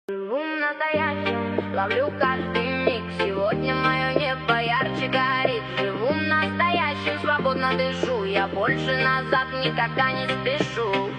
Живу настоящим, ловлю каждый миг. Сегодня мое небо ярче горит. Живу настоящим, свободно дышу. Я больше назад никогда не спешу.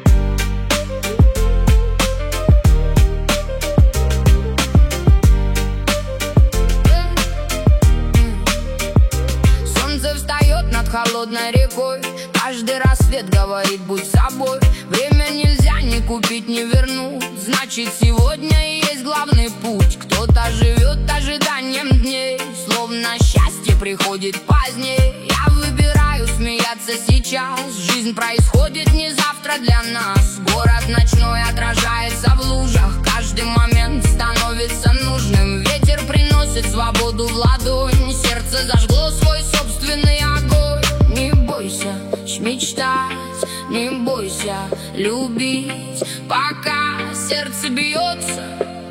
Солнце встает над холодной рекой. Каждый рассвет говорит: будь собой. Время нельзя ни купить, ни вернуть. Значит, сегодня и есть главный путь. Кто-то живет ожиданием дней, словно счастье приходит позднее. Я выбираю смеяться сейчас. Жизнь происходит не завтра для нас. Город ночной отражается в лужах. Каждый момент становится нужным. Ветер приносит свободу в ладонь. Сердце зажгло свой собственный огонь. Не бойся мечтать, не бойся любить. Пока сердце бьется,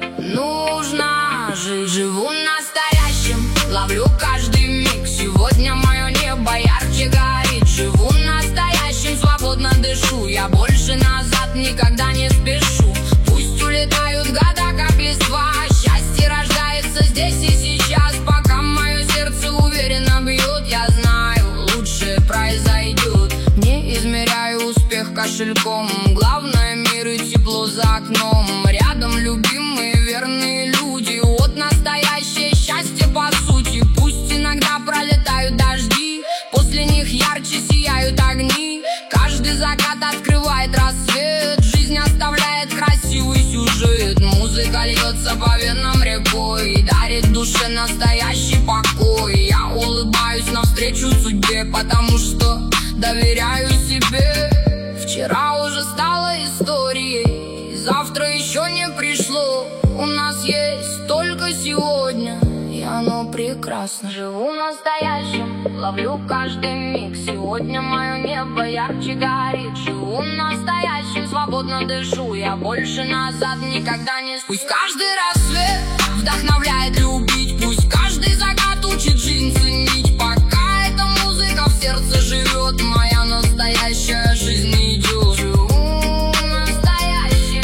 нужно жить. Живу настоящим, ловлю каждый миг. Сегодня мое небо ярче горит. Живу настоящим, свободно дышу. Я больше назад никогда не спешу. Пусть улетают года, как листва. Счастье рождается здесь и сейчас. Пока мое сердце уверенно бьет, я знаю, лучшее произойдет. Не измеряю успех кошельком. Главное — мир и тепло за окном. Рядом любимые верные люди. Вот настоящее счастье по сути. Пусть иногда пролетают дожди, после них ярче сияют огни. Каждый закат открывает рассвет. Жизнь оставляет красивый сюжет. Музыка льется по венам рекой и дарит душе настоящий покой. Я улыбаюсь навстречу судьбе, потому что доверяю себе. Вчера уже стало историей, завтра еще не пришло. У нас есть только сегодня, и оно прекрасно. Живу настоящим, ловлю каждый миг. Сегодня мое небо ярче горит. Живу настоящим, свободно дышу. Я больше назад никогда не спешу. Пусть каждый рассвет вдохновляет любить. Пусть каждый закат учит жизнь ценить. Пока эта музыка в сердце живет, моя настоящая жизнь идет. Живу настоящим,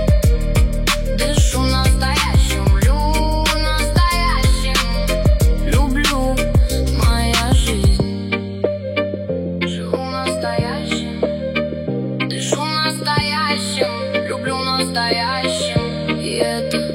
дышу настоящим, люблю настоящим. Люблю моя жизнь. Живу настоящим, дышу настоящим, люблю настоящим. И это